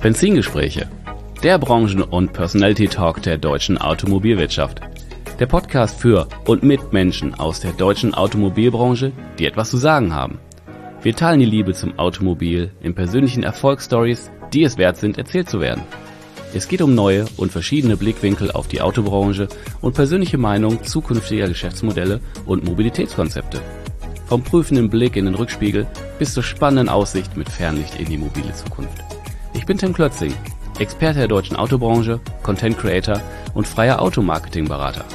Benzingespräche, der Branchen- und Personality-Talk der deutschen Automobilwirtschaft. Der Podcast für und mit Menschen aus der deutschen Automobilbranche, die etwas zu sagen haben. Wir teilen die Liebe zum Automobil in persönlichen Erfolgsstories, die es wert sind, erzählt zu werden. Es geht um neue und verschiedene Blickwinkel auf die Autobranche und persönliche Meinung zukünftiger Geschäftsmodelle und Mobilitätskonzepte. Vom prüfenden Blick in den Rückspiegel bis zur spannenden Aussicht mit Fernlicht in die mobile Zukunft. Ich bin Tim Klötzing, Experte der deutschen Autobranche, Content Creator und freier Automarketing-Berater.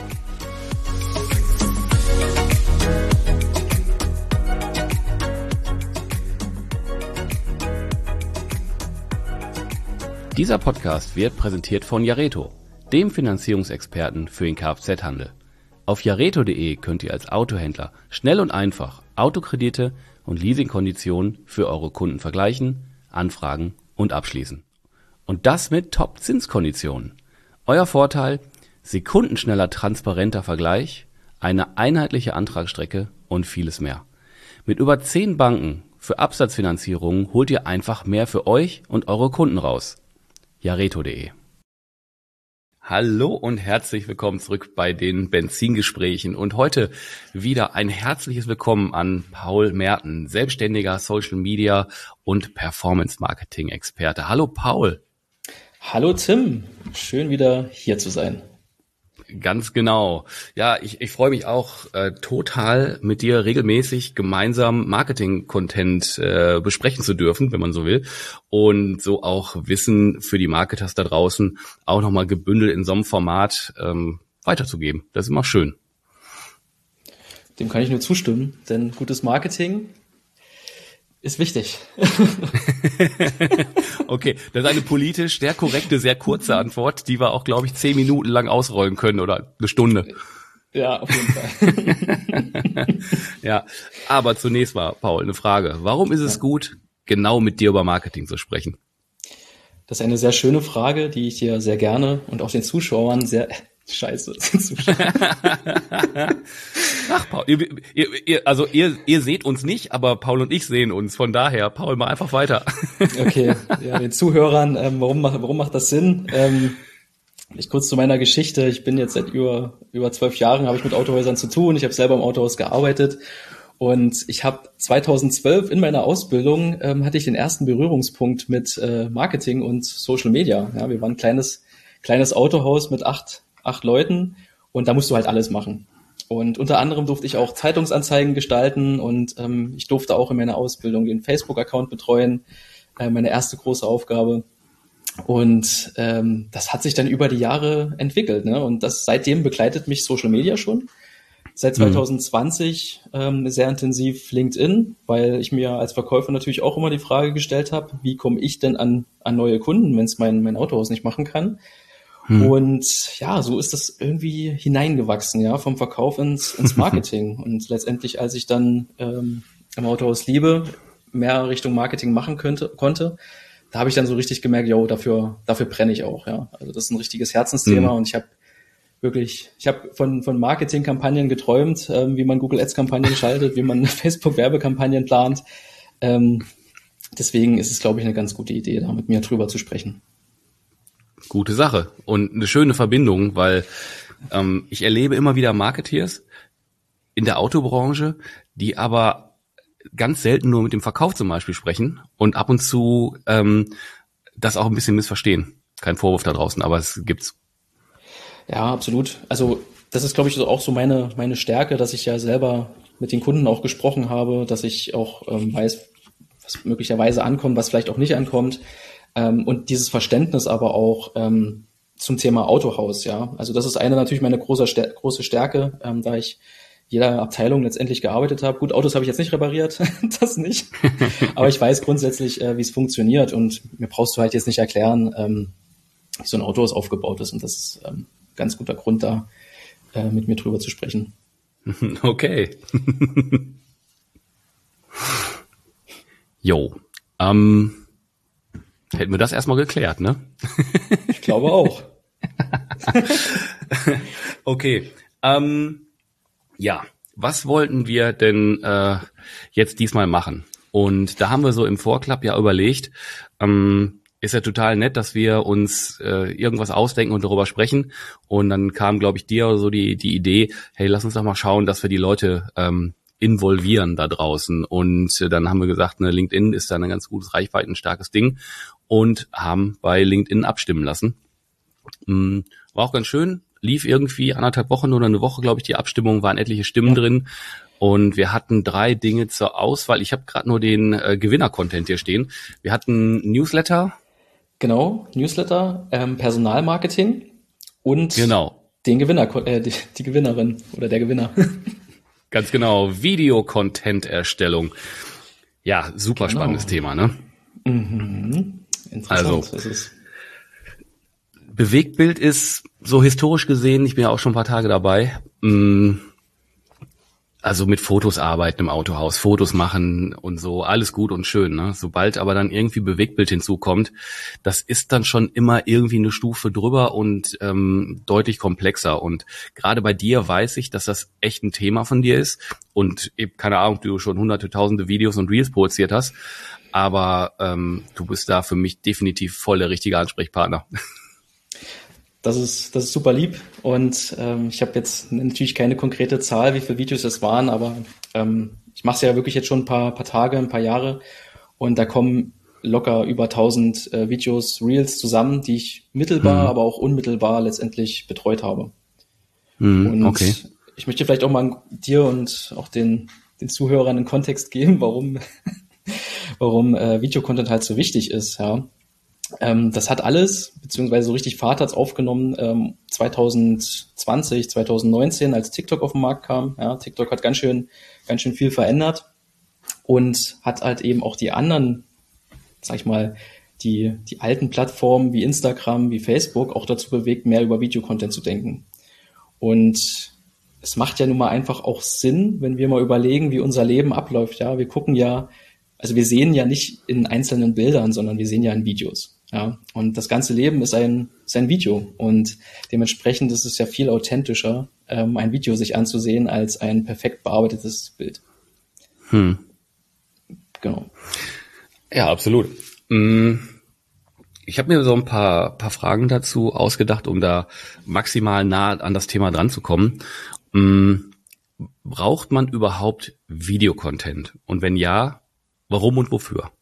Dieser Podcast wird präsentiert von Jareto, dem Finanzierungsexperten für den Kfz-Handel. Auf jareto.de könnt ihr als Autohändler schnell und einfach Autokredite und Leasingkonditionen für eure Kunden vergleichen, anfragen und abschließen. Und das mit Top-Zinskonditionen. Euer Vorteil: sekundenschneller, transparenter Vergleich, eine einheitliche Antragsstrecke und vieles mehr. Mit über 10 Banken für Absatzfinanzierungen holt ihr einfach mehr für euch und eure Kunden raus. Jareto.de. Hallo und herzlich willkommen zurück bei den Benzingesprächen und heute wieder ein herzliches Willkommen an Paul Merten, selbstständiger Social Media und Performance Marketing Experte. Hallo Paul. Hallo Tim, schön wieder hier zu sein. Ganz genau. Ja, ich freue mich auch total, mit dir regelmäßig gemeinsam Marketing-Content besprechen zu dürfen, wenn man so will. Und so auch Wissen für die Marketers da draußen auch nochmal gebündelt in so einem Format weiterzugeben. Das ist immer schön. Dem kann ich nur zustimmen, denn gutes Marketing ist wichtig. Okay, das ist eine politisch sehr korrekte, sehr kurze Antwort, die wir auch, glaube ich, 10 Minuten lang ausrollen können oder eine Stunde. Ja, auf jeden Fall. Ja, aber zunächst mal, Paul, eine Frage. Warum ist es gut, genau mit dir über Marketing zu sprechen? Das ist eine sehr schöne Frage, die ich dir sehr gerne und auch den Zuschauern sehr... Scheiße. Ach, Paul, ihr seht uns nicht, aber Paul und ich sehen uns. Von daher, Paul, mal einfach weiter. Okay, ja, den Zuhörern, warum macht das Sinn? Ich kurz zu meiner Geschichte. Ich bin jetzt seit über 12 Jahren, habe ich mit Autohäusern zu tun. Ich habe selber im Autohaus gearbeitet und ich habe 2012 in meiner Ausbildung hatte ich den ersten Berührungspunkt mit Marketing und Social Media. Ja, wir waren ein kleines Autohaus mit acht Leuten und da musst du halt alles machen. Und unter anderem durfte ich auch Zeitungsanzeigen gestalten und ich durfte auch in meiner Ausbildung den Facebook-Account betreuen, meine erste große Aufgabe. Und das hat sich dann über die Jahre entwickelt, ne? Und seitdem begleitet mich Social Media schon. Seit 2020 sehr intensiv LinkedIn, weil ich mir als Verkäufer natürlich auch immer die Frage gestellt habe, wie komme ich denn an neue Kunden, wenn es mein Autohaus nicht machen kann. Und ja, so ist das irgendwie hineingewachsen, ja, vom Verkauf ins Marketing. Und letztendlich, als ich dann im Autohaus Liebe mehr Richtung Marketing machen konnte, da habe ich dann so richtig gemerkt, dafür brenne ich auch, ja. Also das ist ein richtiges Herzensthema und ich habe von Marketingkampagnen geträumt, wie man Google Ads Kampagnen schaltet, wie man Facebook Werbekampagnen plant. Deswegen ist es, glaube ich, eine ganz gute Idee, da mit mir drüber zu sprechen. Gute Sache und eine schöne Verbindung, weil ich erlebe immer wieder Marketeers in der Autobranche, die aber ganz selten nur mit dem Verkauf zum Beispiel sprechen und ab und zu das auch ein bisschen missverstehen. Kein Vorwurf da draußen, aber es gibt's. Ja, absolut. Also das ist, glaube ich, auch so meine Stärke, dass ich ja selber mit den Kunden auch gesprochen habe, dass ich auch weiß, was möglicherweise ankommt, was vielleicht auch nicht ankommt. Und dieses Verständnis aber auch zum Thema Autohaus, ja. Also das ist natürlich meine große Stärke, da ich jeder Abteilung letztendlich gearbeitet habe. Gut, Autos habe ich jetzt nicht repariert, das nicht. Aber ich weiß grundsätzlich, wie es funktioniert und mir brauchst du halt jetzt nicht erklären, wie so ein Autohaus aufgebaut ist. Und das ist ein ganz guter Grund, da mit mir drüber zu sprechen. Okay. Jo. Hätten wir das erstmal geklärt, ne? Ich glaube auch. Okay. Ja, was wollten wir denn jetzt diesmal machen? Und da haben wir so im Vorklapp ja überlegt, ist ja total nett, dass wir uns irgendwas ausdenken und darüber sprechen. Und dann kam, glaube ich, dir so die Idee, hey, lass uns doch mal schauen, dass wir die Leute involvieren da draußen. Und dann haben wir gesagt, ne, LinkedIn ist da ein ganz gutes, reichweitenstarkes Ding und haben bei LinkedIn abstimmen lassen. War auch ganz schön, lief irgendwie 1,5 Wochen oder eine Woche, glaube ich, die Abstimmung, waren etliche Stimmen drin. Und wir hatten 3 Dinge zur Auswahl. Ich habe gerade nur den Gewinner-Content hier stehen. Wir hatten Newsletter. Genau, Newsletter, Personalmarketing und den Gewinner, die Gewinnerin oder der Gewinner. Ganz genau, Video-Content-Erstellung. Ja, super spannendes Thema, ne? Interessant ist es. Bewegtbild ist so historisch gesehen, ich bin ja auch schon ein paar Tage dabei, also mit Fotos arbeiten im Autohaus, Fotos machen und so, alles gut und schön, ne? Sobald aber dann irgendwie Bewegtbild hinzukommt, das ist dann schon immer irgendwie eine Stufe drüber und deutlich komplexer. Und gerade bei dir weiß ich, dass das echt ein Thema von dir ist und eben, keine Ahnung, du schon hunderte, tausende Videos und Reels produziert hast, aber du bist da für mich definitiv voll der richtige Ansprechpartner. Das ist super lieb und ich habe jetzt natürlich keine konkrete Zahl, wie viele Videos es waren, aber ich mache es ja wirklich jetzt schon ein paar Tage, ein paar Jahre und da kommen locker über 1000 Videos, Reels zusammen, die ich mittelbar, aber auch unmittelbar letztendlich betreut habe. Und ich möchte vielleicht auch mal dir und auch den Zuhörern einen Kontext geben, warum Videocontent halt so wichtig ist, ja. Das hat alles, beziehungsweise so richtig Fahrt hat's aufgenommen 2020, 2019, als TikTok auf den Markt kam. Ja, TikTok hat ganz schön viel verändert und hat halt eben auch die anderen, sag ich mal, die alten Plattformen wie Instagram, wie Facebook auch dazu bewegt, mehr über Videocontent zu denken. Und es macht ja nun mal einfach auch Sinn, wenn wir mal überlegen, wie unser Leben abläuft. Ja, wir sehen ja nicht in einzelnen Bildern, sondern wir sehen ja in Videos. Ja, und das ganze Leben ist ein Video und dementsprechend ist es ja viel authentischer, ein Video sich anzusehen als ein perfekt bearbeitetes Bild. Genau. Ja, absolut. Ich habe mir so ein paar Fragen dazu ausgedacht, um da maximal nah an das Thema dran zu kommen. Braucht man überhaupt Videocontent? Und wenn ja, warum und wofür?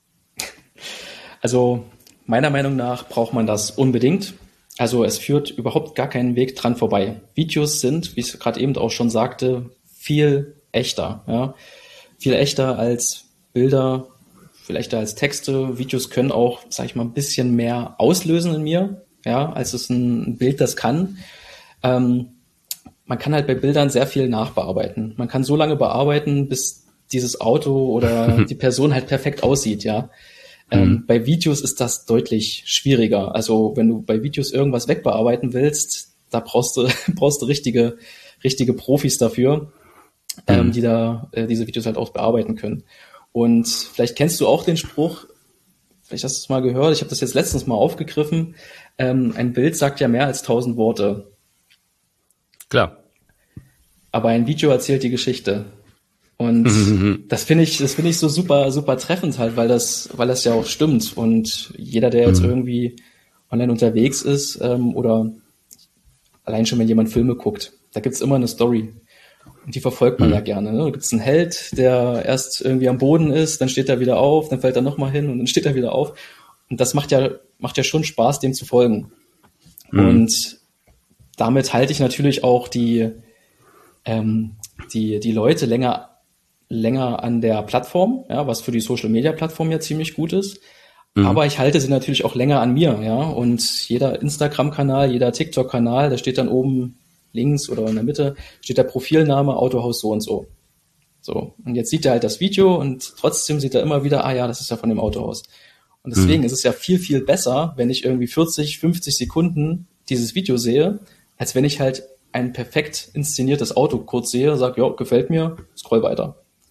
Also meiner Meinung nach braucht man das unbedingt. Also es führt überhaupt gar keinen Weg dran vorbei. Videos sind, wie ich gerade eben auch schon sagte, viel echter. Ja? Viel echter als Bilder, viel echter als Texte. Videos können auch, sag ich mal, ein bisschen mehr auslösen in mir, ja, als es ein Bild das kann. Man kann halt bei Bildern sehr viel nachbearbeiten. Man kann so lange bearbeiten, bis dieses Auto oder die Person halt perfekt aussieht, ja. Bei Videos ist das deutlich schwieriger. Also wenn du bei Videos irgendwas wegbearbeiten willst, da brauchst du richtige Profis dafür, die da diese Videos halt auch bearbeiten können. Und vielleicht kennst du auch den Spruch, vielleicht hast du es mal gehört, ich habe das jetzt letztens mal aufgegriffen, ein Bild sagt ja mehr als 1000 Worte. Klar. Aber ein Video erzählt die Geschichte. Und das finde ich so super treffend halt, weil das ja auch stimmt. Und jeder, der jetzt irgendwie online unterwegs ist, oder allein schon, wenn jemand Filme guckt, da gibt's immer eine Story. Und die verfolgt man ja gerne. Ne? Da gibt's einen Held, der erst irgendwie am Boden ist, dann steht er wieder auf, dann fällt er nochmal hin und dann steht er wieder auf. Und das macht ja schon Spaß, dem zu folgen. Und damit halte ich natürlich auch die Leute länger an der Plattform, ja, was für die Social-Media-Plattform ja ziemlich gut ist. Aber ich halte sie natürlich auch länger an mir, ja. Und jeder Instagram-Kanal, jeder TikTok-Kanal, da steht dann oben links oder in der Mitte, steht der Profilname Autohaus so und so. So. Und jetzt sieht er halt das Video und trotzdem sieht er immer wieder, ja, das ist ja von dem Autohaus. Und deswegen ist es ja viel, viel besser, wenn ich irgendwie 40, 50 Sekunden dieses Video sehe, als wenn ich halt ein perfekt inszeniertes Auto kurz sehe, sage, ja, gefällt mir, scroll weiter.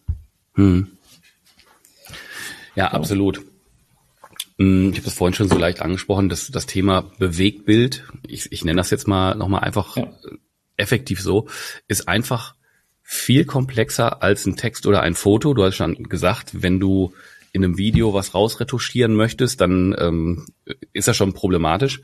Ja, absolut. Ich habe das vorhin schon so leicht angesprochen, das Thema Bewegtbild, ich nenne das jetzt mal nochmal einfach effektiv so, ist einfach viel komplexer als ein Text oder ein Foto. Du hast schon gesagt, wenn du in einem Video was rausretuschieren möchtest, dann ist das schon problematisch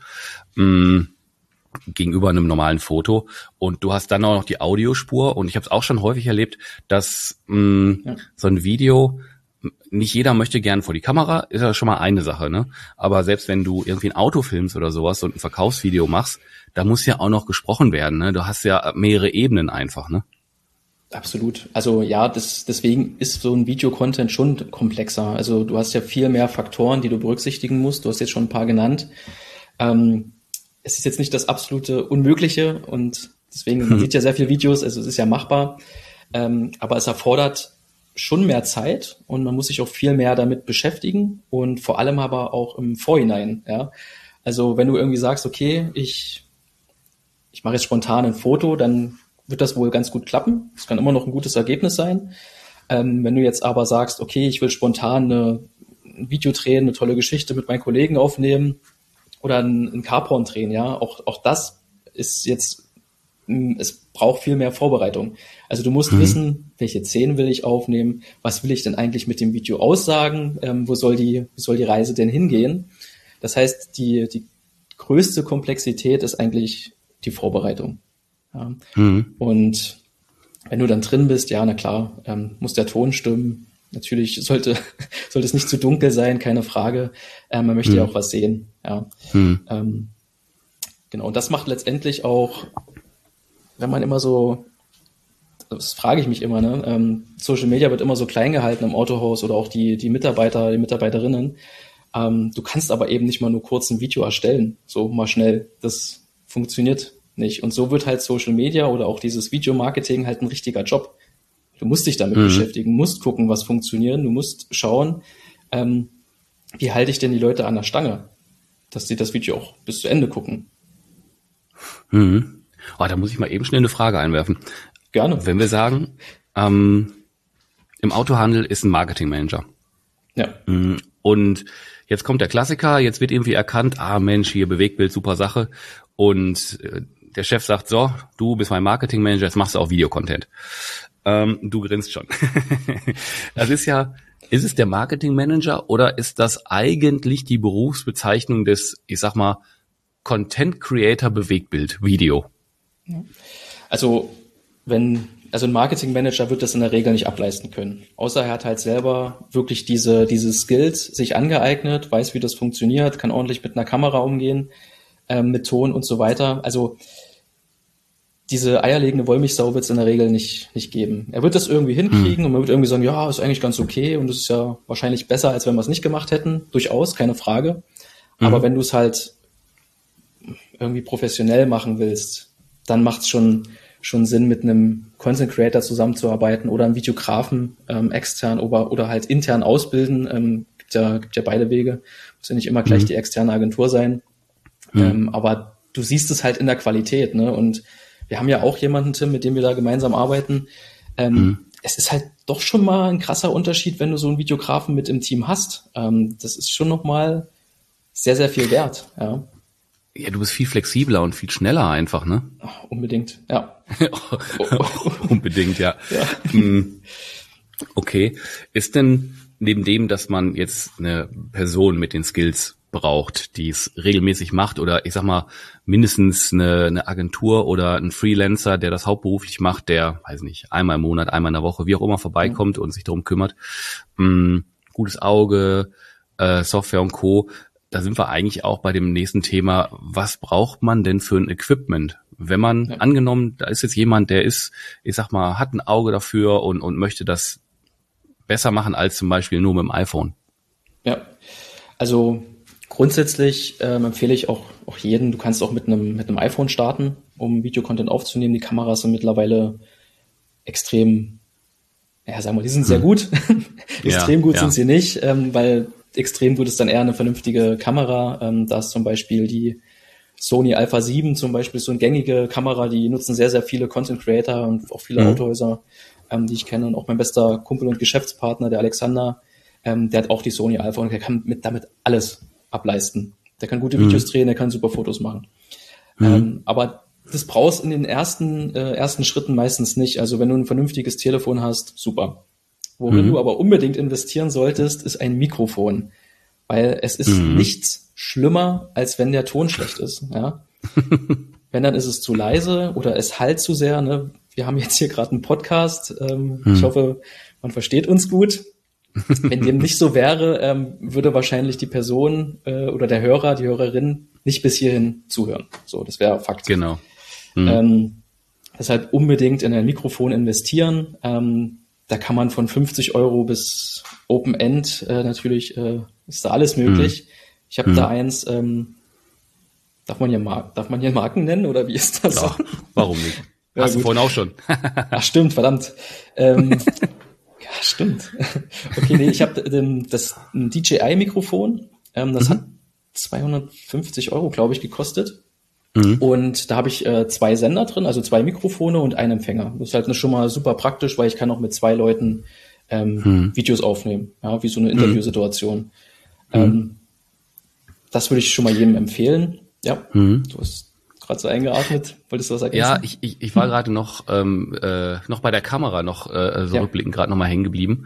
gegenüber einem normalen Foto. Und du hast dann auch noch die Audiospur. Und ich habe es auch schon häufig erlebt, dass so ein Video, nicht jeder möchte gern vor die Kamera, ist ja schon mal eine Sache, ne? Aber selbst wenn du irgendwie ein Auto filmst oder sowas und ein Verkaufsvideo machst, da muss ja auch noch gesprochen werden, ne? Du hast ja mehrere Ebenen einfach, ne? Absolut. Also ja, deswegen ist so ein Videocontent schon komplexer. Also du hast ja viel mehr Faktoren, die du berücksichtigen musst. Du hast jetzt schon ein paar genannt. Es ist jetzt nicht das absolute Unmögliche und deswegen, man sieht ja sehr viele Videos, also es ist ja machbar. Aber es erfordert schon mehr Zeit und man muss sich auch viel mehr damit beschäftigen und vor allem aber auch im Vorhinein, ja. Also wenn du irgendwie sagst, okay, ich mache jetzt spontan ein Foto, dann wird das wohl ganz gut klappen. Es kann immer noch ein gutes Ergebnis sein. Wenn du jetzt aber sagst, okay, ich will spontan ein Video drehen, eine tolle Geschichte mit meinen Kollegen aufnehmen oder ein Carporn drehen, ja, auch das ist jetzt, es braucht viel mehr Vorbereitung. Also du musst wissen, welche Szenen will ich aufnehmen, was will ich denn eigentlich mit dem Video aussagen, wo soll die Reise denn hingehen? Das heißt, die größte Komplexität ist eigentlich die Vorbereitung. Ja. Und wenn du dann drin bist, ja, na klar, muss der Ton stimmen. Natürlich sollte es nicht zu dunkel sein, keine Frage. Man möchte ja auch was sehen. Ja. Genau, und das macht letztendlich auch, wenn man immer so, das frage ich mich immer, ne? Social Media wird immer so klein gehalten im Autohaus oder auch die Mitarbeiter, die Mitarbeiterinnen. Du kannst aber eben nicht mal nur kurz ein Video erstellen, so mal schnell. Das funktioniert nicht. Und so wird halt Social Media oder auch dieses Videomarketing halt ein richtiger Job. Du musst dich damit beschäftigen, musst gucken, was funktioniert. Du musst schauen, wie halte ich denn die Leute an der Stange, dass sie das Video auch bis zu Ende gucken. Oh, da muss ich mal eben schnell eine Frage einwerfen. Gerne. Wenn wir sagen, im Autohandel ist ein Marketingmanager. Ja. Und jetzt kommt der Klassiker, jetzt wird irgendwie erkannt, Mensch, hier Bewegtbild, super Sache. Und der Chef sagt, so, du bist mein Marketingmanager, jetzt machst du auch Videocontent. Du grinst schon. Das ist ja, ist es der Marketingmanager oder ist das eigentlich die Berufsbezeichnung des, ich sag mal, Content Creator Bewegtbild, Video? Also ein Marketingmanager wird das in der Regel nicht ableisten können. Außer er hat halt selber wirklich diese Skills sich angeeignet, weiß, wie das funktioniert, kann ordentlich mit einer Kamera umgehen, mit Ton und so weiter. Also diese eierlegende Wollmilchsau wird es in der Regel nicht geben. Er wird das irgendwie hinkriegen und man wird irgendwie sagen, ja, ist eigentlich ganz okay und es ist ja wahrscheinlich besser, als wenn wir es nicht gemacht hätten. Durchaus, keine Frage. Aber wenn du es halt irgendwie professionell machen willst, dann macht es schon Sinn, mit einem Content Creator zusammenzuarbeiten oder einem Videografen extern oder halt intern ausbilden. Gibt ja beide Wege. Muss ja nicht immer gleich die externe Agentur sein. Aber du siehst es halt in der Qualität, ne? Und wir haben ja auch jemanden, Tim, mit dem wir da gemeinsam arbeiten. Es ist halt doch schon mal ein krasser Unterschied, wenn du so einen Videografen mit im Team hast. Das ist schon noch mal sehr, sehr viel wert, ja. Ja, du bist viel flexibler und viel schneller einfach, ne? Unbedingt, ja. Unbedingt, ja. Okay. Ist denn neben dem, dass man jetzt eine Person mit den Skills braucht, die es regelmäßig macht oder ich sag mal mindestens eine Agentur oder ein Freelancer, der das hauptberuflich macht, der, weiß nicht, einmal im Monat, einmal in der Woche, wie auch immer vorbeikommt und sich darum kümmert, gutes Auge, Software und Co., da sind wir eigentlich auch bei dem nächsten Thema, was braucht man denn für ein Equipment? Wenn man, angenommen, da ist jetzt jemand, der ist, ich sag mal, hat ein Auge dafür und möchte das besser machen als zum Beispiel nur mit dem iPhone. Ja, also grundsätzlich empfehle ich auch jeden, du kannst auch mit einem iPhone starten, um Videocontent aufzunehmen. Die Kameras sind mittlerweile extrem, ja, sagen wir, die sind sehr gut. Extrem gut sind sie nicht, weil extrem gut ist dann eher eine vernünftige Kamera. Da ist zum Beispiel die Sony Alpha 7 zum Beispiel so eine gängige Kamera, die nutzen sehr, sehr viele Content Creator und auch viele Autohäuser, die ich kenne. Und auch mein bester Kumpel und Geschäftspartner, der Alexander, der hat auch die Sony Alpha und der kann damit alles ableisten. Der kann gute Videos drehen, der kann super Fotos machen. Aber das brauchst in den ersten Schritten meistens nicht. Also wenn du ein vernünftiges Telefon hast, super. worin du aber unbedingt investieren solltest, ist ein Mikrofon. Weil es ist nichts schlimmer, als wenn der Ton schlecht ist. Ja? Wenn, dann ist es zu leise oder es hallt zu sehr. Ne? Wir haben jetzt hier gerade einen Podcast. Ich hoffe, man versteht uns gut. Wenn dem nicht so wäre, würde wahrscheinlich die Person oder der Hörer, die Hörerin nicht bis hierhin zuhören. So, das wäre Fakt. Genau. Deshalb unbedingt in ein Mikrofon investieren. Da kann man von 50 Euro bis Open End natürlich, ist da alles möglich. Ich habe da eins, darf man hier Marken nennen oder wie ist das? Ja, warum nicht? Ja, hast du vorhin auch schon. Ach stimmt, verdammt. Ja, stimmt. Okay, nee, ich habe ein DJI-Mikrofon. Das hat 250 Euro, glaube ich, gekostet. Und da habe ich 2 Sender drin, also 2 Mikrofone und einen Empfänger. Das ist halt schon mal super praktisch, weil ich kann auch mit 2 Leuten Videos aufnehmen, ja, wie so eine Interviewsituation. Das würde ich schon mal jedem empfehlen. Ja, du hast gerade so eingeatmet. Wolltest du was ergänzen? Ja, ich war gerade noch bei der Kamera rückblickend gerade noch mal hängen geblieben.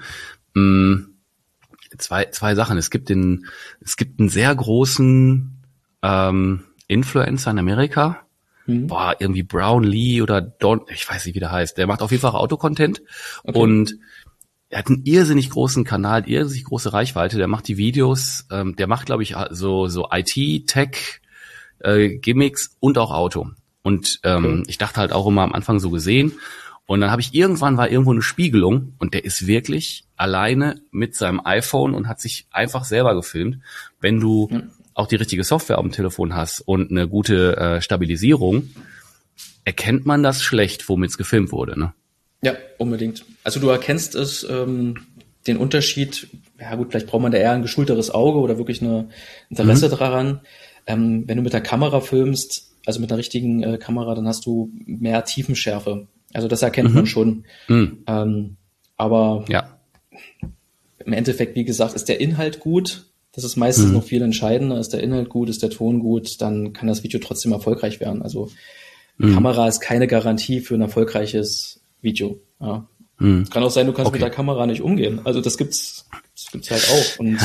Zwei Sachen. Es gibt einen sehr großen Influencer in Amerika. Irgendwie Brownlee oder Don, ich weiß nicht, wie der heißt. Der macht auf jeden Fall Autocontent. Okay. Und er hat einen irrsinnig großen Kanal, irrsinnig große Reichweite. Der macht die Videos, der macht, glaube ich, so IT, Tech, Gimmicks und auch Auto. Und ich dachte halt auch immer am Anfang so gesehen. Und dann war irgendwo eine Spiegelung und der ist wirklich alleine mit seinem iPhone und hat sich einfach selber gefilmt. Wenn du auch die richtige Software auf dem Telefon hast und eine gute Stabilisierung, erkennt man das schlecht, womit es gefilmt wurde, ne? Ja, unbedingt. Also du erkennst es, den Unterschied, ja gut, vielleicht braucht man da eher ein geschulteres Auge oder wirklich eine Interesse daran. Wenn du mit der Kamera filmst, also mit einer richtigen Kamera, dann hast du mehr Tiefenschärfe. Also das erkennt man schon. Aber ja, im Endeffekt, wie gesagt, ist der Inhalt gut. Das ist meistens noch viel entscheidender. Ist der Inhalt gut, ist der Ton gut, dann kann das Video trotzdem erfolgreich werden. Also Kamera ist keine Garantie für ein erfolgreiches Video. Ja. Kann auch sein, du kannst mit der Kamera nicht umgehen. Also das gibt's halt auch. Und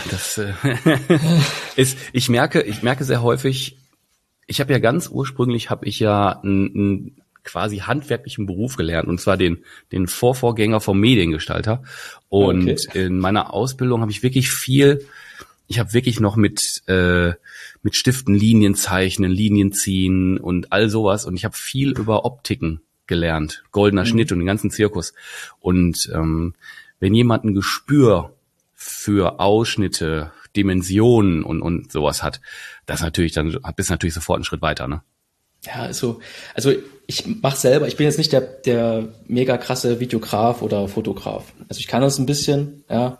ich merke sehr häufig, ich habe ja ganz ursprünglich einen quasi handwerklichen Beruf gelernt, und zwar den Vorvorgänger vom Mediengestalter. Und in meiner Ausbildung habe ich wirklich noch mit Stiften Linien zeichnen, Linien ziehen und all sowas. Und ich habe viel über Optiken gelernt, goldener Schnitt und den ganzen Zirkus. Und wenn jemand ein Gespür für Ausschnitte, Dimensionen und sowas hat, bist du natürlich sofort einen Schritt weiter, ne? Ja, also ich bin jetzt nicht der mega krasse Videograf oder Fotograf. Also ich kann das ein bisschen, ja.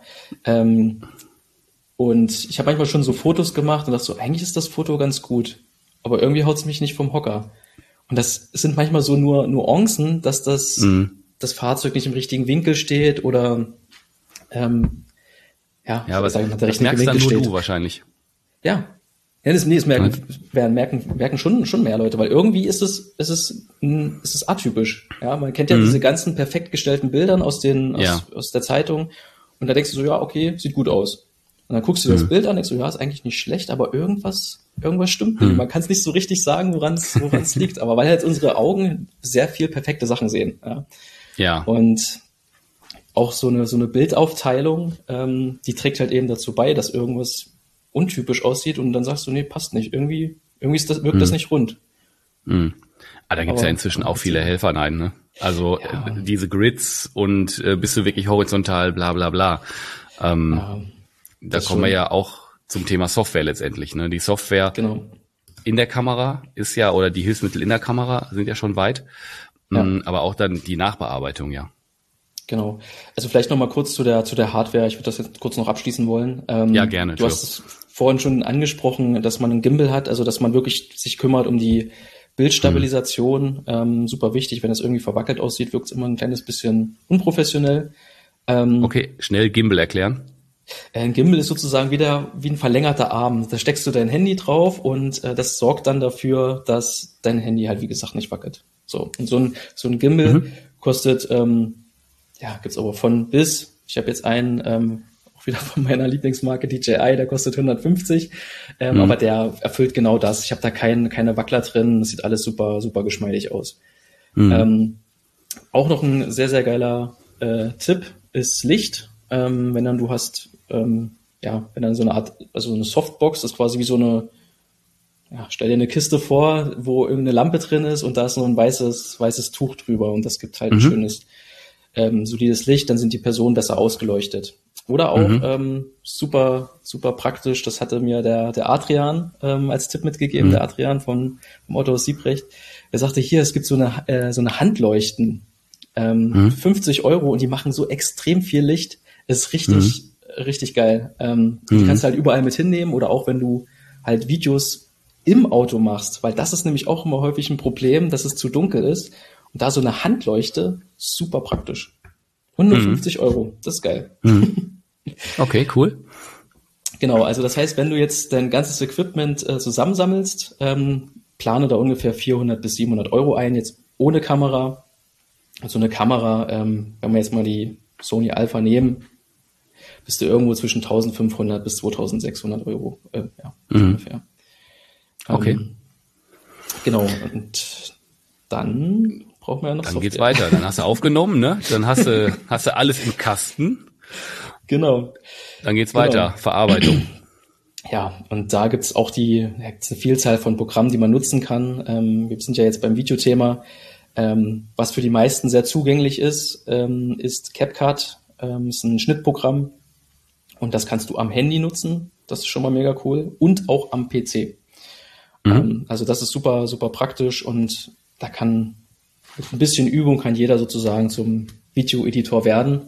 Und ich habe manchmal schon so Fotos gemacht und dachte so, eigentlich ist das Foto ganz gut, aber irgendwie haut's mich nicht vom Hocker. Und das sind manchmal so nur Nuancen, dass das Fahrzeug nicht im richtigen Winkel steht oder aber das merkst dann nur du wahrscheinlich. Ja. Ja, das merken schon mehr Leute, weil irgendwie ist es atypisch. Ja, man kennt ja diese ganzen perfekt gestellten Bildern aus der Zeitung und da denkst du so, ja, okay, sieht gut aus. Und dann guckst du dir das Bild an, denkst du, ja, ist eigentlich nicht schlecht, aber irgendwas stimmt nicht. Man kann es nicht so richtig sagen, woran es liegt, aber weil halt unsere Augen sehr viel perfekte Sachen sehen. Ja. Und auch so eine Bildaufteilung, die trägt halt eben dazu bei, dass irgendwas untypisch aussieht und dann sagst du, nee, passt nicht. Irgendwie wirkt das nicht rund. Da gibt's ja inzwischen auch viele Helfer, ne? Also diese Grids und bist du wirklich horizontal, bla bla bla. Da kommen wir ja auch zum Thema Software letztendlich, ne? Die Software in der Kamera ist ja, oder die Hilfsmittel in der Kamera sind ja schon weit, aber auch dann die Nachbearbeitung, ja. Genau. Also vielleicht noch mal kurz zu der Hardware. Ich würde das jetzt kurz noch abschließen wollen. Ja, gerne. Du hast es vorhin schon angesprochen, dass man einen Gimbal hat, also dass man wirklich sich kümmert um die Bildstabilisation. Super wichtig. Wenn es irgendwie verwackelt aussieht, wirkt es immer ein kleines bisschen unprofessionell. Okay, schnell Gimbal erklären. Ein Gimbal ist sozusagen wie ein verlängerter Arm. Da steckst du dein Handy drauf und das sorgt dann dafür, dass dein Handy halt, wie gesagt, nicht wackelt. So. Und so ein Gimbal kostet ja, gibt's aber von bis. Ich habe jetzt einen, auch wieder von meiner Lieblingsmarke DJI, der kostet 150, aber der erfüllt genau das. Ich habe da keine Wackler drin, das sieht alles super, super geschmeidig aus. Auch noch ein sehr, sehr geiler Tipp ist Licht. Wenn dann du hast, wenn dann so eine Art, also eine Softbox, das ist quasi wie so eine, stell dir eine Kiste vor, wo irgendeine Lampe drin ist und da ist noch ein weißes Tuch drüber und das gibt halt ein schönes, solides Licht, dann sind die Personen besser ausgeleuchtet. Oder auch super, super praktisch, das hatte mir der Adrian als Tipp mitgegeben, der Adrian vom Autohaus Siebrecht. Er sagte, hier, es gibt so eine Handleuchten, 50 Euro und die machen so extrem viel Licht. Es ist richtig, richtig geil. Die kannst du halt überall mit hinnehmen oder auch wenn du halt Videos im Auto machst, weil das ist nämlich auch immer häufig ein Problem, dass es zu dunkel ist. Und da so eine Handleuchte, super praktisch. 150 Euro, das ist geil. Okay, cool. Genau, also das heißt, wenn du jetzt dein ganzes Equipment zusammensammelst, plane da ungefähr 400 bis 700 Euro ein, jetzt ohne Kamera. Also eine Kamera, wenn wir jetzt mal die Sony Alpha nehmen, bist du irgendwo zwischen 1500 bis 2600 Euro, ungefähr. Okay. Genau, und dann brauchen wir ja noch Dann Software. geht's weiter. Dann hast du aufgenommen, ne? Dann hast du alles im Kasten. Genau. Dann geht's weiter. Verarbeitung. Ja, und da gibt's auch eine Vielzahl von Programmen, die man nutzen kann. Wir sind ja jetzt beim Videothema. Was für die meisten sehr zugänglich ist CapCut. Ist ein Schnittprogramm. Und das kannst du am Handy nutzen. Das ist schon mal mega cool. Und auch am PC. Also das ist super, super praktisch. Und da kann mit ein bisschen Übung kann jeder sozusagen zum Video-Editor werden.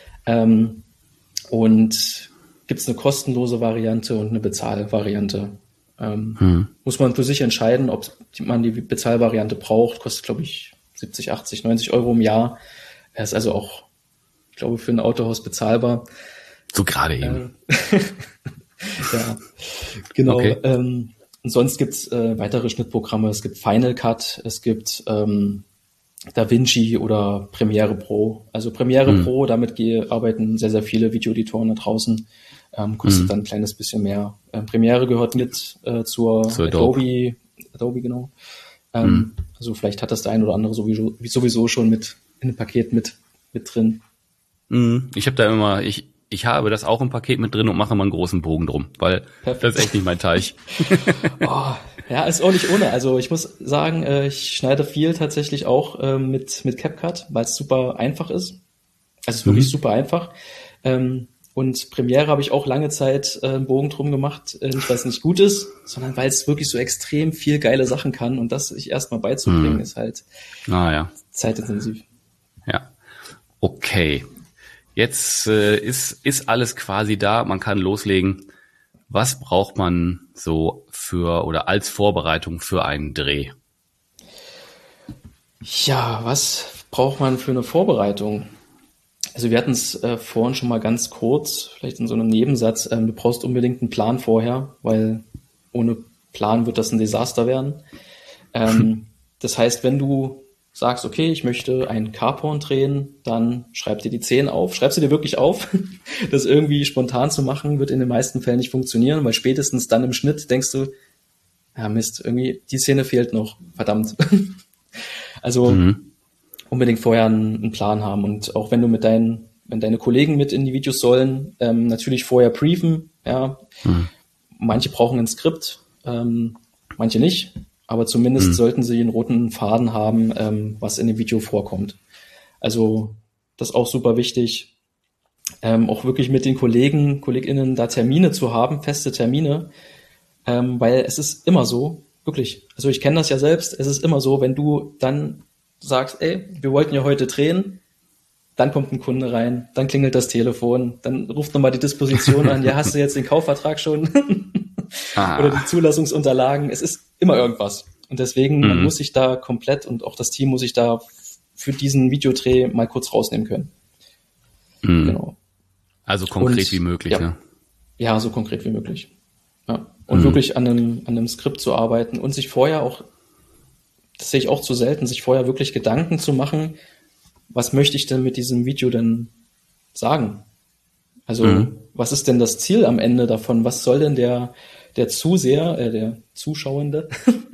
Und gibt's eine kostenlose Variante und eine Bezahlvariante. Muss man für sich entscheiden, ob man die Bezahlvariante braucht. Kostet, glaube ich, 70, 80, 90 Euro im Jahr. Er ist also auch, ich glaube, für ein Autohaus bezahlbar. So gerade eben. Ja, genau. Okay. Und sonst gibt's weitere Schnittprogramme. Es gibt Final Cut, es gibt DaVinci oder Premiere Pro. Also Premiere Pro, damit arbeiten sehr, sehr viele Videoeditoren da draußen. Kostet dann ein kleines bisschen mehr. Premiere gehört mit zur Adobe, genau. Also vielleicht hat das der ein oder andere sowieso schon mit in dem Paket mit drin. Ich habe da immer, ich habe das auch im Paket mit drin und mache mal einen großen Bogen drum, weil Perfekt. Das ist echt nicht mein Teich. Ja, ist auch nicht ohne. Also ich muss sagen, ich schneide viel tatsächlich auch mit CapCut, weil es super einfach ist. Also es ist wirklich super einfach. Und Premiere habe ich auch lange Zeit einen Bogen drum gemacht, nicht weil es nicht gut ist, sondern weil es wirklich so extrem viel geile Sachen kann und das sich erstmal beizubringen, ist halt zeitintensiv. Ja, okay. Jetzt ist alles quasi da, man kann loslegen. Was braucht man so als Vorbereitung für einen Dreh? Ja, was braucht man für eine Vorbereitung? Also wir hatten es vorhin schon mal ganz kurz, vielleicht in so einem Nebensatz, du brauchst unbedingt einen Plan vorher, weil ohne Plan wird das ein Desaster werden. Das heißt, wenn du sagst, okay, ich möchte einen Carporn drehen, dann schreib dir die 10 auf. Schreib sie dir wirklich auf. Das irgendwie spontan zu machen, wird in den meisten Fällen nicht funktionieren, weil spätestens dann im Schnitt denkst du, ja Mist, irgendwie die Szene fehlt noch, verdammt. Also unbedingt vorher einen Plan haben und auch wenn du wenn deine Kollegen mit in die Videos sollen, natürlich vorher briefen, ja. Manche brauchen ein Skript, manche nicht. Aber zumindest sollten sie einen roten Faden haben, was in dem Video vorkommt. Also das ist auch super wichtig, auch wirklich mit den KollegInnen da Termine zu haben, feste Termine, weil es ist immer so, wirklich, also ich kenne das ja selbst, es ist immer so, wenn du dann sagst, ey, wir wollten ja heute drehen, dann kommt ein Kunde rein, dann klingelt das Telefon, dann ruft nochmal die Disposition an, ja, hast du jetzt den Kaufvertrag schon? Oder die Zulassungsunterlagen, es ist immer irgendwas. Und deswegen man muss sich da komplett und auch das Team muss sich da für diesen Videodreh mal kurz rausnehmen können. Genau. Also konkret wie möglich, ne? Ja, so konkret wie möglich. Ja. Und wirklich an einem Skript zu arbeiten und sich vorher auch, das sehe ich auch zu selten, sich vorher wirklich Gedanken zu machen, was möchte ich denn mit diesem Video denn sagen? Also, was ist denn das Ziel am Ende davon? Was soll denn der Zuseher, der Zuschauende,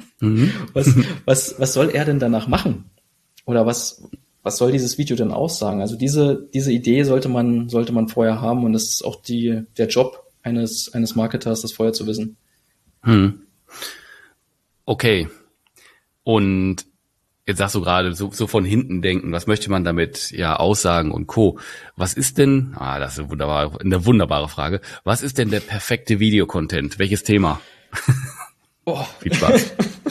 was soll er denn danach machen? Oder was soll dieses Video denn aussagen? Also diese Idee sollte man vorher haben, und das ist auch der Job eines Marketers, das vorher zu wissen. Okay. Und jetzt sagst du gerade, so von hinten denken, was möchte man damit ja aussagen und Co. Was ist denn, das ist eine wunderbare Frage, was ist denn der perfekte Videocontent? Welches Thema? Oh. Viel Spaß.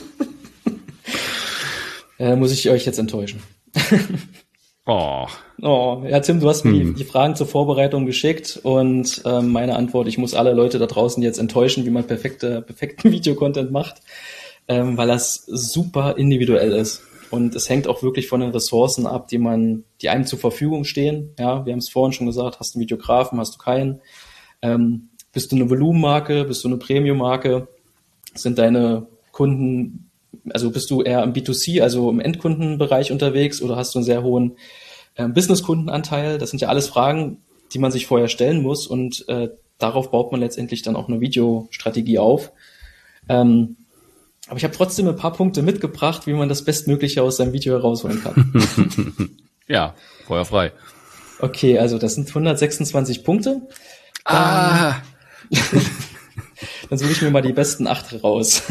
Muss ich euch jetzt enttäuschen. Oh, ja, Tim, du hast mir die Fragen zur Vorbereitung geschickt, und meine Antwort: Ich muss alle Leute da draußen jetzt enttäuschen, wie man perfekten Videocontent macht, weil das super individuell ist. Und es hängt auch wirklich von den Ressourcen ab, die einem zur Verfügung stehen. Ja, wir haben es vorhin schon gesagt: Hast du einen Videografen, hast du keinen? Bist du eine Volumenmarke, bist du eine Premium-Marke? Sind deine Kunden, also bist du eher im B2C, also im Endkundenbereich unterwegs, oder hast du einen sehr hohen Business-Kundenanteil? Das sind ja alles Fragen, die man sich vorher stellen muss, und darauf baut man letztendlich dann auch eine Videostrategie auf. Aber ich habe trotzdem ein paar Punkte mitgebracht, wie man das Bestmögliche aus seinem Video herausholen kann. Ja, Feuer frei. Okay, also das sind 126 Punkte. Dann suche ich mir mal die besten 8 raus.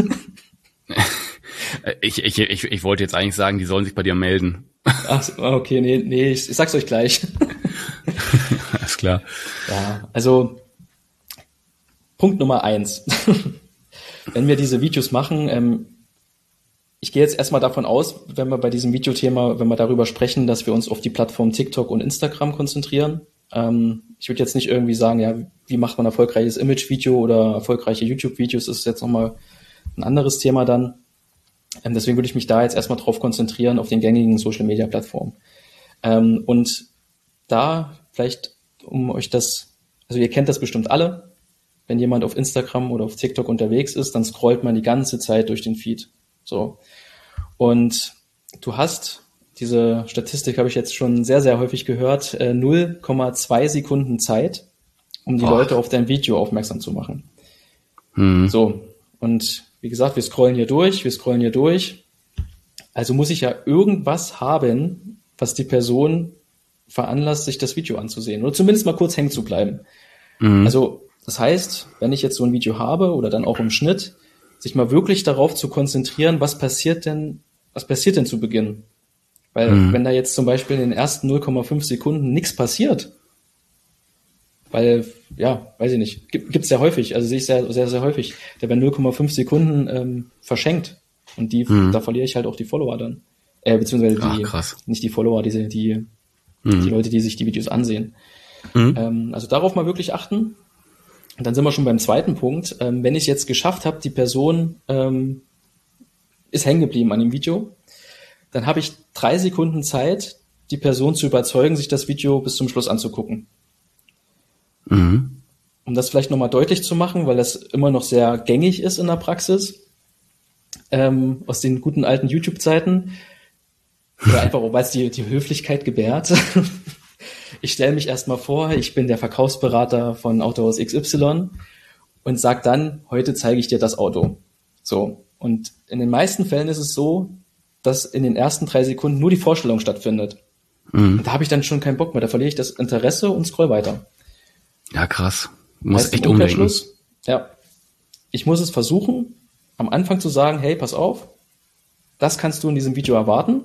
Ich wollte jetzt eigentlich sagen, die sollen sich bei dir melden. Ach, okay, nee, ich sag's euch gleich. Alles klar. Ja, also Punkt Nummer 1. Wenn wir diese Videos machen, ich gehe jetzt erstmal davon aus, wenn wir bei diesem Videothema, wenn wir darüber sprechen, dass wir uns auf die Plattform TikTok und Instagram konzentrieren. Ich würde jetzt nicht irgendwie sagen, ja, wie macht man erfolgreiches Image-Video oder erfolgreiche YouTube-Videos, ist jetzt nochmal ein anderes Thema dann. Deswegen würde ich mich da jetzt erstmal drauf konzentrieren, auf den gängigen Social-Media-Plattformen. Und da vielleicht, um euch also ihr kennt das bestimmt alle, wenn jemand auf Instagram oder auf TikTok unterwegs ist, dann scrollt man die ganze Zeit durch den Feed. So. Und du hast, diese Statistik habe ich jetzt schon sehr, sehr häufig gehört, 0,2 Sekunden Zeit, um die Leute auf dein Video aufmerksam zu machen. So. Und wie gesagt, wir scrollen hier durch. Also muss ich ja irgendwas haben, was die Person veranlasst, sich das Video anzusehen. Oder zumindest mal kurz hängen zu bleiben. Also, das heißt, wenn ich jetzt so ein Video habe oder dann auch im Schnitt, sich mal wirklich darauf zu konzentrieren, was passiert denn zu Beginn? Weil wenn da jetzt zum Beispiel in den ersten 0,5 Sekunden nichts passiert, weil, ja, weiß ich nicht, gibt's sehr häufig, also sehe ich sehr, sehr, sehr häufig, der bei 0,5 Sekunden verschenkt, und da verliere ich halt auch die Follower dann. Beziehungsweise nicht die Follower, die Leute, die sich die Videos ansehen. Also darauf mal wirklich achten. Und dann sind wir schon beim zweiten Punkt. Wenn ich jetzt geschafft habe, die Person ist hängen geblieben an dem Video, dann habe ich 3 Sekunden Zeit, die Person zu überzeugen, sich das Video bis zum Schluss anzugucken. Um das vielleicht nochmal deutlich zu machen, weil das immer noch sehr gängig ist in der Praxis, aus den guten alten YouTube-Zeiten, oder einfach auch, weil es die Höflichkeit gebärt. Ich stelle mich erstmal vor, ich bin der Verkaufsberater von Autohaus XY und sag dann: Heute zeige ich dir das Auto. So. Und in den meisten Fällen ist es so, dass in den ersten 3 Sekunden nur die Vorstellung stattfindet. Und da habe ich dann schon keinen Bock mehr. Da verliere ich das Interesse und scroll weiter. Ja, krass. Muss Heißt echt umdenken. Ja. Ich muss es versuchen, am Anfang zu sagen: Hey, pass auf, das kannst du in diesem Video erwarten.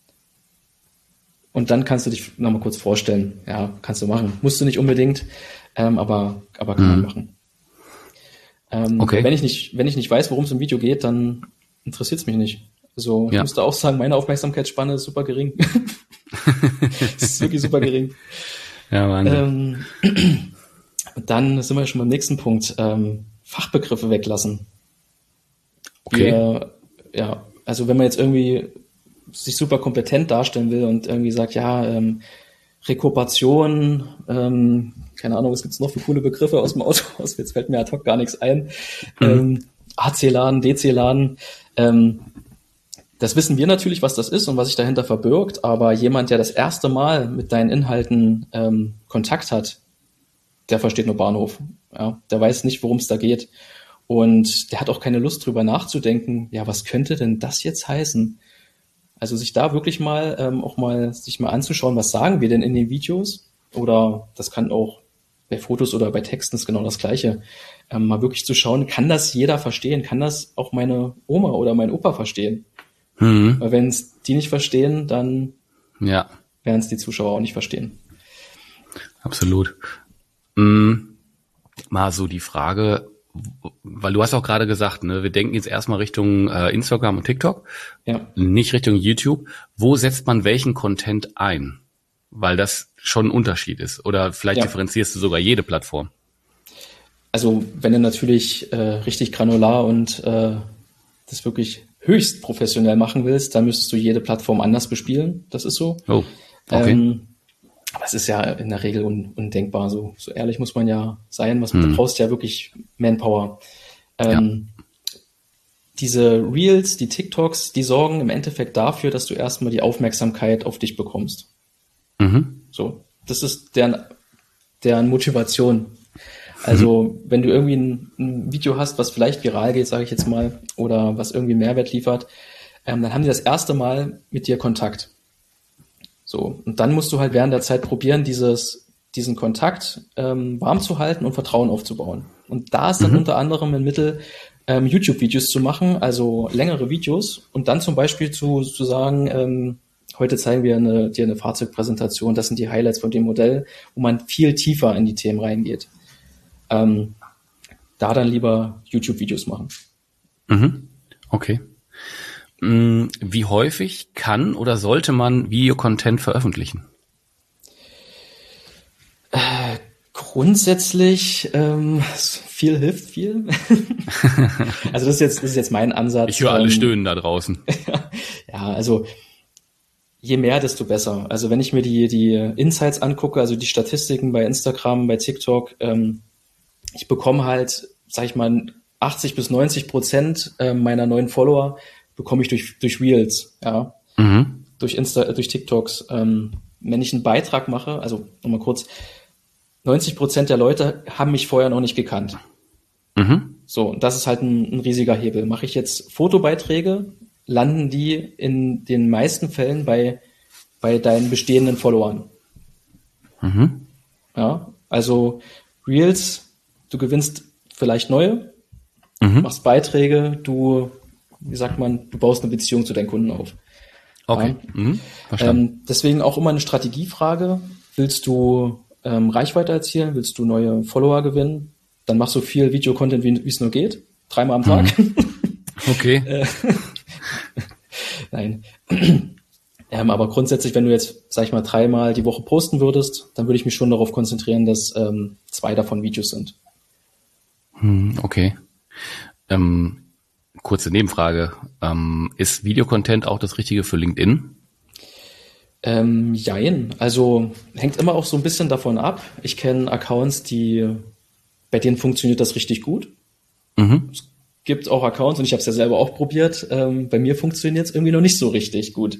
Und dann kannst du dich nochmal kurz vorstellen. Ja, kannst du machen. Musst du nicht unbedingt, aber kann man machen. Okay. Wenn ich nicht weiß, worum es im Video geht, dann interessiert es mich nicht. Also ich müsste auch sagen, meine Aufmerksamkeitsspanne ist super gering. ist wirklich super gering. Ja, Wahnsinn. Dann sind wir schon beim nächsten Punkt. Fachbegriffe weglassen. Okay. Also wenn man jetzt irgendwie sich super kompetent darstellen will und irgendwie sagt, ja, Rekuperation, keine Ahnung, was gibt's noch für coole Begriffe aus dem Autohaus? Jetzt fällt mir ad hoc gar nichts ein. AC-Laden, DC-Laden. Das wissen wir natürlich, was das ist und was sich dahinter verbirgt, aber jemand, der das erste Mal mit deinen Inhalten Kontakt hat, der versteht nur Bahnhof. Ja? Der weiß nicht, worum es da geht. Und der hat auch keine Lust drüber nachzudenken, ja, was könnte denn das jetzt heißen? Also sich da wirklich mal sich mal anzuschauen, was sagen wir denn in den Videos? Oder das kann auch bei Fotos oder bei Texten ist genau das Gleiche. Mal wirklich zu schauen, kann das jeder verstehen? Kann das auch meine Oma oder mein Opa verstehen? Weil wenn es die nicht verstehen, dann werden es die Zuschauer auch nicht verstehen. Absolut. Mal so die Frage, weil du hast auch gerade gesagt, ne, wir denken jetzt erstmal Richtung Instagram und TikTok, nicht Richtung YouTube. Wo setzt man welchen Content ein? Weil das schon ein Unterschied ist. Oder vielleicht differenzierst du sogar jede Plattform. Also wenn du natürlich richtig granular und das wirklich höchst professionell machen willst, dann müsstest du jede Plattform anders bespielen. Das ist so. Oh, okay. Aber es ist ja in der Regel undenkbar. So ehrlich muss man ja sein. Du brauchst ja wirklich Manpower. Diese Reels, die TikToks, die sorgen im Endeffekt dafür, dass du erstmal die Aufmerksamkeit auf dich bekommst. So, das ist deren Motivation. Also wenn du irgendwie ein Video hast, was vielleicht viral geht, sage ich jetzt mal, oder was irgendwie Mehrwert liefert, dann haben die das erste Mal mit dir Kontakt. So, und dann musst du halt während der Zeit probieren, diesen Kontakt warm zu halten und Vertrauen aufzubauen. Und da ist dann unter anderem ein Mittel, YouTube-Videos zu machen, also längere Videos und dann zum Beispiel zu sagen, heute zeigen wir dir eine Fahrzeugpräsentation, das sind die Highlights von dem Modell, wo man viel tiefer in die Themen reingeht. Da dann lieber YouTube-Videos machen. Okay. Wie häufig kann oder sollte man Videocontent veröffentlichen? Grundsätzlich viel hilft viel. Also das ist jetzt mein Ansatz. Ich höre alle stöhnen da draußen. Ja, also je mehr, desto besser. Also wenn ich mir die Insights angucke, also die Statistiken bei Instagram, bei TikTok, ich bekomme halt, sag ich mal, 80-90% meiner neuen Follower bekomme ich durch Reels, ja, durch TikToks. Wenn ich einen Beitrag mache, also nochmal kurz, 90% der Leute haben mich vorher noch nicht gekannt. So, und das ist halt ein riesiger Hebel. Mache ich jetzt Fotobeiträge, landen die in den meisten Fällen bei deinen bestehenden Followern. Ja, also Reels, du gewinnst vielleicht neue, machst Beiträge, du baust eine Beziehung zu deinen Kunden auf. Okay. Ja. Verstanden. Deswegen auch immer eine Strategiefrage. Willst du Reichweite erzielen? Willst du neue Follower gewinnen? Dann machst du viel Videocontent, wie es nur geht. 3-mal am Tag. Okay. Nein. Aber grundsätzlich, wenn du jetzt, sag ich mal, 3-mal die Woche posten würdest, dann würde ich mich schon darauf konzentrieren, dass 2 davon Videos sind. Okay. Kurze Nebenfrage. Ist Videocontent auch das Richtige für LinkedIn? Jein. Also hängt immer auch so ein bisschen davon ab. Ich kenne Accounts, bei denen funktioniert das richtig gut. Es gibt auch Accounts, und ich habe es ja selber auch probiert, bei mir funktioniert es irgendwie noch nicht so richtig gut.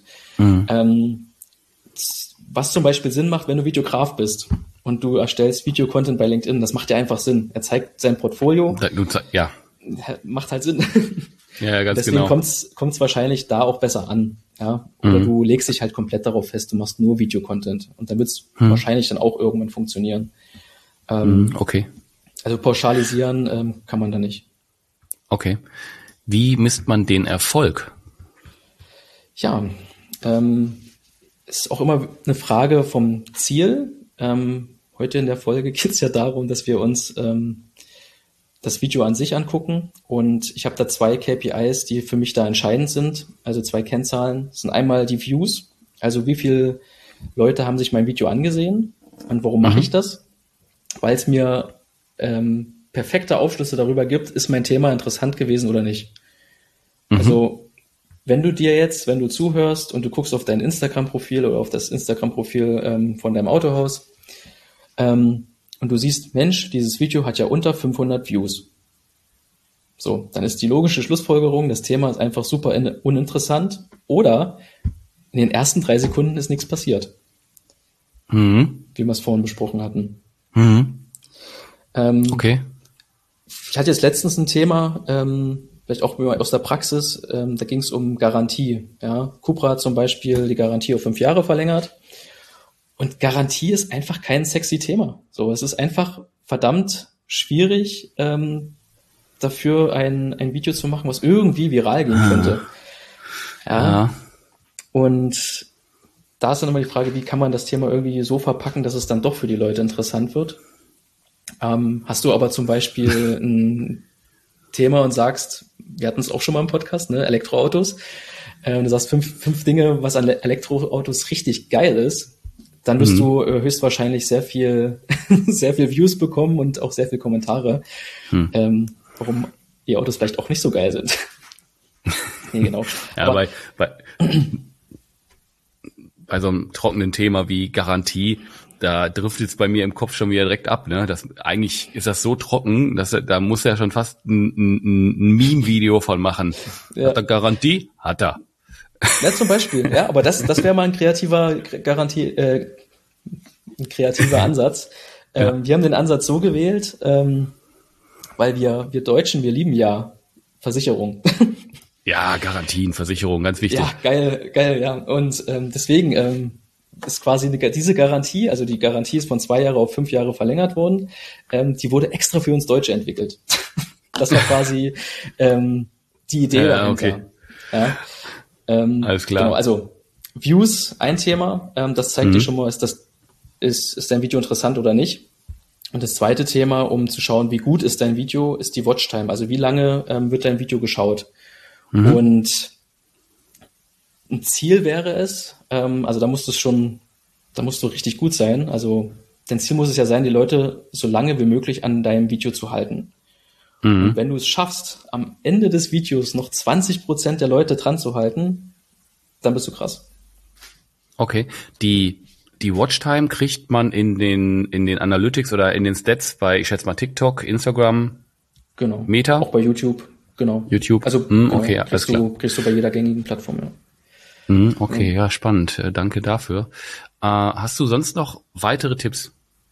Was zum Beispiel Sinn macht, wenn du Videograf bist und du erstellst Videocontent bei LinkedIn, das macht ja einfach Sinn. Er zeigt sein Portfolio. Ja. Macht halt Sinn. Ja, ganz Deswegen genau. kommt's wahrscheinlich da auch besser an. Ja? Oder du legst dich halt komplett darauf fest, du machst nur Videocontent. Und dann wird's wahrscheinlich dann auch irgendwann funktionieren. Okay. Also pauschalisieren kann man da nicht. Okay. Wie misst man den Erfolg? Ja, ist auch immer eine Frage vom Ziel. Heute in der Folge geht's ja darum, dass wir uns das Video an sich angucken, und ich habe da 2 KPIs, die für mich da entscheidend sind, also 2 Kennzahlen. Das sind einmal die Views, also wie viele Leute haben sich mein Video angesehen und warum mache ich das? Weil es mir perfekte Aufschlüsse darüber gibt, ist mein Thema interessant gewesen oder nicht. Also wenn du zuhörst und du guckst auf dein Instagram-Profil oder auf das Instagram-Profil von deinem Autohaus, und du siehst, Mensch, dieses Video hat ja unter 500 Views. So, dann ist die logische Schlussfolgerung, das Thema ist einfach super uninteressant. Oder in den ersten 3 Sekunden ist nichts passiert. Wie wir es vorhin besprochen hatten. Okay. Ich hatte jetzt letztens ein Thema, vielleicht auch aus der Praxis, da ging es um Garantie. Ja? Cupra hat zum Beispiel die Garantie auf 5 Jahre verlängert. Und Garantie ist einfach kein sexy Thema. So, es ist einfach verdammt schwierig, dafür ein Video zu machen, was irgendwie viral gehen könnte. Ja. Und da ist dann immer die Frage, wie kann man das Thema irgendwie so verpacken, dass es dann doch für die Leute interessant wird. Hast du aber zum Beispiel ein Thema und sagst, wir hatten es auch schon mal im Podcast, ne, Elektroautos, du sagst 5 Dinge, was an Elektroautos richtig geil ist, dann wirst du höchstwahrscheinlich sehr viel Views bekommen und auch sehr viel Kommentare, warum die Autos vielleicht auch nicht so geil sind. Nee, genau. Ja, aber bei so einem trockenen Thema wie Garantie, da driftet es bei mir im Kopf schon wieder direkt ab, ne? Eigentlich ist das so trocken, da muss er schon fast ein Meme-Video von machen. Ja. Hat er Garantie? Hat er. Ja, zum Beispiel, ja, aber das wäre mal ein kreativer Ansatz. Ja. Wir haben den Ansatz so gewählt, weil wir Deutschen, wir lieben ja Versicherung. Ja, Garantien, Versicherung, ganz wichtig. Ja, geil, ja. Und deswegen ist quasi diese Garantie, also die Garantie ist von 2 Jahre auf 5 Jahre verlängert worden, die wurde extra für uns Deutsche entwickelt. Das war quasi die Idee dahinter. Okay. Ja. Alles klar. Genau, also Views, ein Thema, das zeigt dir schon mal, ist dein Video interessant oder nicht. Und das zweite Thema, um zu schauen, wie gut ist dein Video, ist die Watchtime. Also wie lange wird dein Video geschaut? Und ein Ziel wäre es, also da musst du richtig gut sein. Also dein Ziel muss es ja sein, die Leute so lange wie möglich an deinem Video zu halten. Und wenn du es schaffst, am Ende des Videos noch 20% der Leute dran zu halten, dann bist du krass. Okay, die Watchtime kriegt man in den Analytics oder in den Stats bei, ich schätze mal, TikTok, Instagram, genau. Meta? Auch bei YouTube, genau. YouTube? Also okay, alles klar. Kriegst du bei jeder gängigen Plattform, ja. Okay, ja, spannend. Danke dafür. Hast du sonst noch weitere Tipps?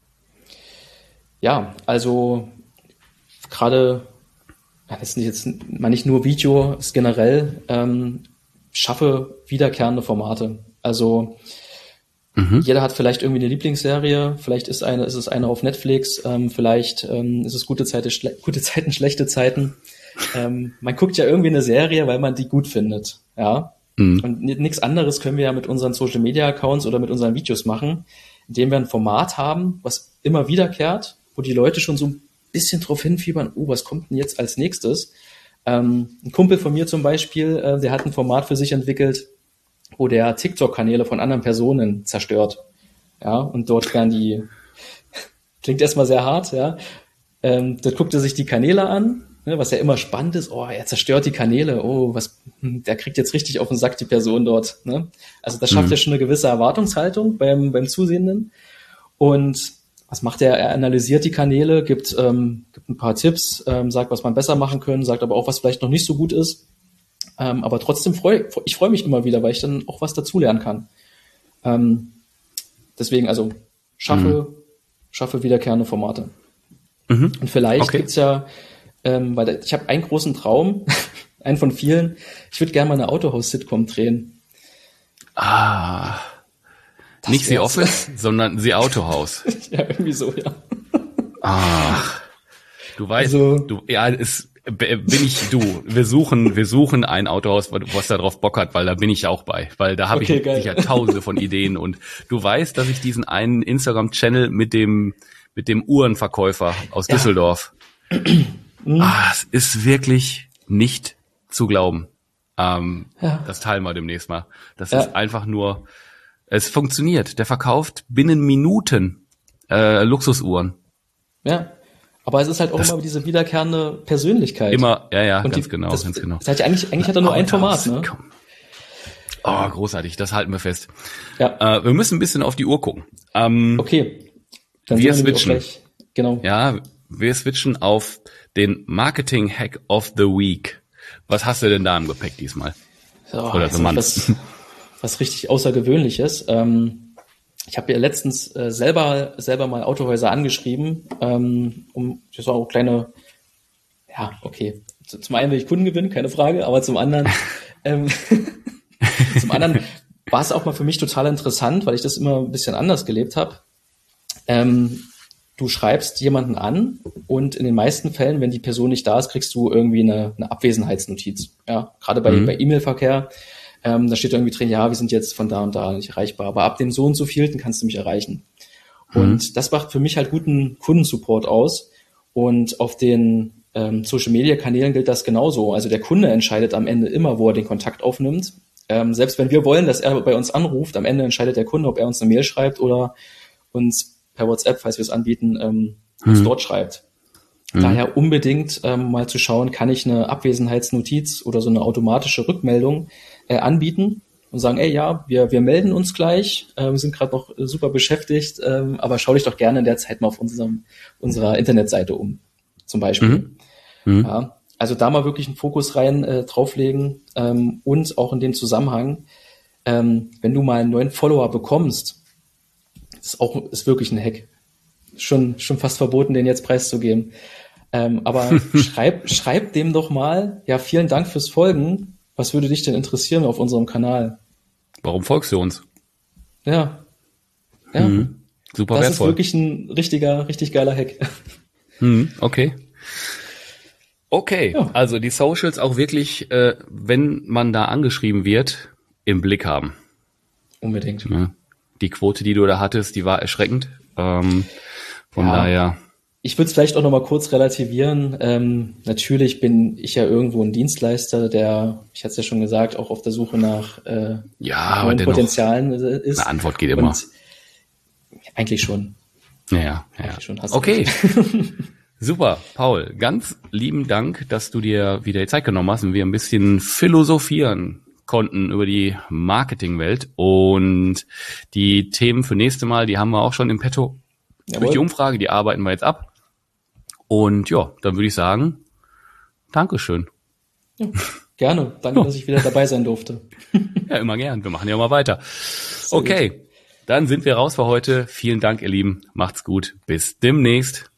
Ja, also gerade, ist jetzt mal nicht nur Video, ist generell, schaffe wiederkehrende Formate. Also jeder hat vielleicht irgendwie eine Lieblingsserie, vielleicht ist es eine auf Netflix, vielleicht ist es gute Zeiten, schlechte Zeiten. Man guckt ja irgendwie eine Serie, weil man die gut findet, ja. Und nichts anderes können wir ja mit unseren Social Media Accounts oder mit unseren Videos machen, indem wir ein Format haben, was immer wiederkehrt, wo die Leute schon so ein bisschen drauf hinfiebern, was kommt denn jetzt als nächstes? Ein Kumpel von mir zum Beispiel, der hat ein Format für sich entwickelt, wo der TikTok-Kanäle von anderen Personen zerstört. Ja, und dort werden die, klingt erstmal sehr hart, ja. Dort guckt er sich die Kanäle an, ne, was ja immer spannend ist. Oh, er zerstört die Kanäle. Oh, der kriegt jetzt richtig auf den Sack, die Person dort. Ne? Also das schafft ja schon eine gewisse Erwartungshaltung beim Zusehenden. Und was macht er? Er analysiert die Kanäle, gibt ein paar Tipps, sagt, was man besser machen können, sagt aber auch, was vielleicht noch nicht so gut ist. Aber trotzdem freue mich immer wieder, weil ich dann auch was dazulernen kann. Deswegen, also schaffe wiederkehrende Formate. Und vielleicht gibt's ja, weil ich habe einen großen Traum, einen von vielen, ich würde gerne mal eine Autohaus-Sitcom drehen. Nicht The Office, sondern The Autohaus. Ja, irgendwie so, ja. Du weißt, wir suchen ein Autohaus, was da drauf Bock hat, weil da bin ich auch bei, weil da habe ich sicher tausende von Ideen und du weißt, dass ich diesen einen Instagram-Channel mit dem Uhrenverkäufer aus Düsseldorf, es ist wirklich nicht zu glauben. Das teilen wir demnächst mal. Das ist einfach nur, es funktioniert. Der verkauft binnen Minuten Luxusuhren. Ja. Aber es ist halt auch immer diese wiederkehrende Persönlichkeit. Immer, ja, und ganz genau. Das heißt, eigentlich hat er nur ein Format, ne? Oh, großartig, das halten wir fest. Ja. Wir müssen ein bisschen auf die Uhr gucken. Okay. Dann wir switchen. Genau. Ja, wir switchen auf den Marketing-Hack of the Week. Was hast du denn da im Gepäck diesmal? Oder was richtig Außergewöhnliches. Ich habe ja letztens selber mal Autohäuser angeschrieben, das war auch kleine, ja, okay. Zum einen will ich Kunden gewinnen, keine Frage, aber zum anderen war es auch mal für mich total interessant, weil ich das immer ein bisschen anders gelebt habe. Du schreibst jemanden an und in den meisten Fällen, wenn die Person nicht da ist, kriegst du irgendwie eine Abwesenheitsnotiz. Ja, gerade bei E-Mail-Verkehr, da steht irgendwie drin, ja, wir sind jetzt von da und da nicht erreichbar, aber ab dem so und so vielten kannst du mich erreichen. Und das macht für mich halt guten Kundensupport aus. Und auf den Social-Media-Kanälen gilt das genauso. Also der Kunde entscheidet am Ende immer, wo er den Kontakt aufnimmt. Selbst wenn wir wollen, dass er bei uns anruft, am Ende entscheidet der Kunde, ob er uns eine Mail schreibt oder uns per WhatsApp, falls wir es anbieten, uns dort schreibt. Daher unbedingt mal zu schauen, kann ich eine Abwesenheitsnotiz oder so eine automatische Rückmeldung anbieten und sagen, ey, ja, wir melden uns gleich, wir sind gerade noch super beschäftigt, aber schau dich doch gerne in der Zeit mal auf unserer Internetseite um, zum Beispiel. Ja, also da mal wirklich einen Fokus rein drauflegen und auch in dem Zusammenhang, wenn du mal einen neuen Follower bekommst, ist wirklich ein Hack. Schon fast verboten, den jetzt preiszugeben. Aber schreib dem doch mal, ja, vielen Dank fürs Folgen. Was würde dich denn interessieren auf unserem Kanal? Warum folgst du uns? Ja. Super das wertvoll. ist wirklich ein richtig geiler Hack. Okay, Ja. Also die Socials auch wirklich, wenn man da angeschrieben wird, im Blick haben. Unbedingt. Ja. Die Quote, die du da hattest, die war erschreckend. Von daher. Ich würde es vielleicht auch noch mal kurz relativieren. Natürlich bin ich ja irgendwo ein Dienstleister, der, ich hatte es ja schon gesagt, auch auf der Suche nach neuen Potenzialen ist. Eine Antwort geht immer. Und eigentlich schon. Ja. Schon, okay. Super, Paul. Ganz lieben Dank, dass du dir wieder die Zeit genommen hast und wir ein bisschen philosophieren konnten über die Marketingwelt und die Themen für nächste Mal, die haben wir auch schon im Petto. Durch die Umfrage, die arbeiten wir jetzt ab. Und ja, dann würde ich sagen, Dankeschön. Ja, gerne. Danke, dass ich wieder dabei sein durfte. Ja, immer gern. Wir machen ja mal weiter. Okay, dann sind wir raus für heute. Vielen Dank, ihr Lieben. Macht's gut. Bis demnächst.